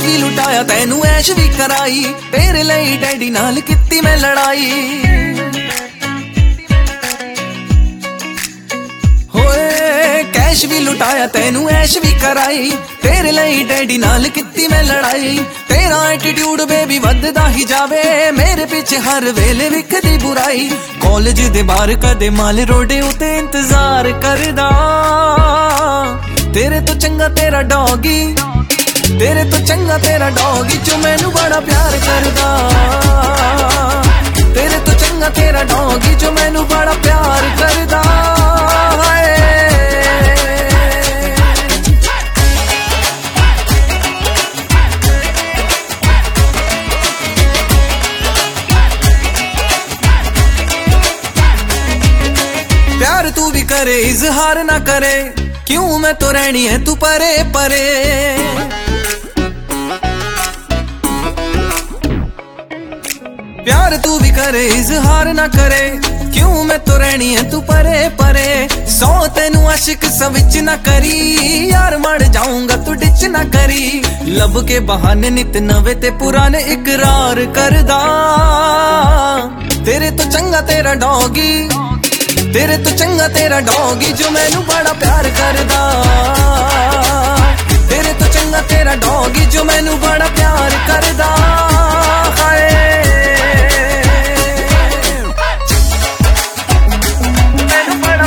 भी लुटाया तैनू ऐश भी कराई, तेरे लिए डैडी नाल कित्ती मैं लड़ाई। होए कैश भी लुटाया तैनू ऐश भी कराई, तेरे लिए डैडी नाल कित्ती मैं लड़ाई। तेरा एटीट्यूड बेबी वधदा ही जावे, मेरे पीछे हर वेले विखदी बुराई। कॉलेज दे बाहर कदे माल रोडे उते इंतजार करदा, तेरे तो चंगा तेरा डॉगी, तेरे तो चंगा तेरा डॉगी जो मैनू बड़ा प्यार करदा। तेरे तो चंगा तेरा डॉगी जो मैनू बड़ा प्यार करदा। प्यार तू भी करे इजहार ना करे, क्यों मैं तो रहनी है तू परे परे। प्यार तू भी करे इजहार ना करे, क्यों मैं तो रहनी है तू परे परे। सौ तेनू आशिक सविच ना करी, यार मर जाऊंगा तू डिच ना करी। लब के बहाने नित नवे ते पुराने इकरार करदा, तेरे तो चंगा तेरा डॉगी, तेरे तो चंगा तेरा डॉगी जो मैनू बड़ा प्यार करदा। तेरे तो चंगा तेरा डॉगी जो मैनू बड़ा प्यार करदा। हाय मैनू बड़ा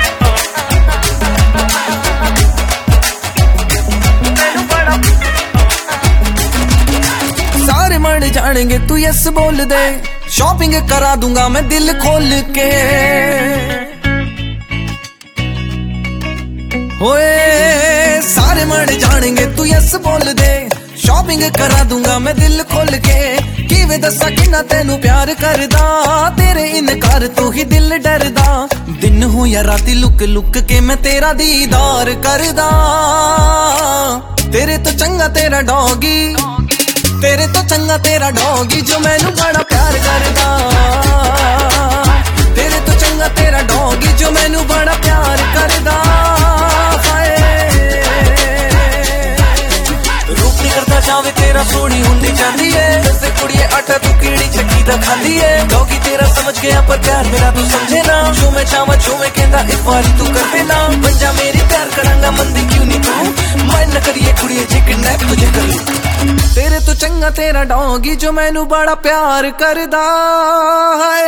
सारे मर जानेंगे तू यस बोल दे, शॉपिंग करा दूंगा मैं दिल खोल के। होए सारे मर जानेंगे तू यस बोल दे, शॉपिंग करा दूंगा मैं दिल खोल के। किवें दसा किन्ना तेनू प्यार करदा, तेरे इनकार तो ही दिल डरदा। दिन हो या राती लुक लुक के मैं तेरा दीदार करदा। तेरे तो चंगा तेरा डॉगी, तेरे तो चंगा तेरा डॉगी जो मैनू बड़ा प्यार करदा। तेरे तो चंगा तेरा डॉगी जो मैनू बड़ा प्यार करदा। रूप नहीं करता जावे तेरा सोनी हुंदी जांदी है, दस कुड़िए आटा तू कीड़ी चक्की दा खांदी है। डॉगी तेरा समझ गया पर प्यार मेरा तू समझे ना, जो मैं चाहवा जो मैं कहंदा एक बारी तू कर देना। बन जा मेरी प्यार करांगा मंदी क्यों नहीं तू, मन न करिए कुड़िए जे किडनैप तुझे कर लूं। तेरे तो चंगा तेरा डॉगी जो मैनू बड़ा प्यार करदा है।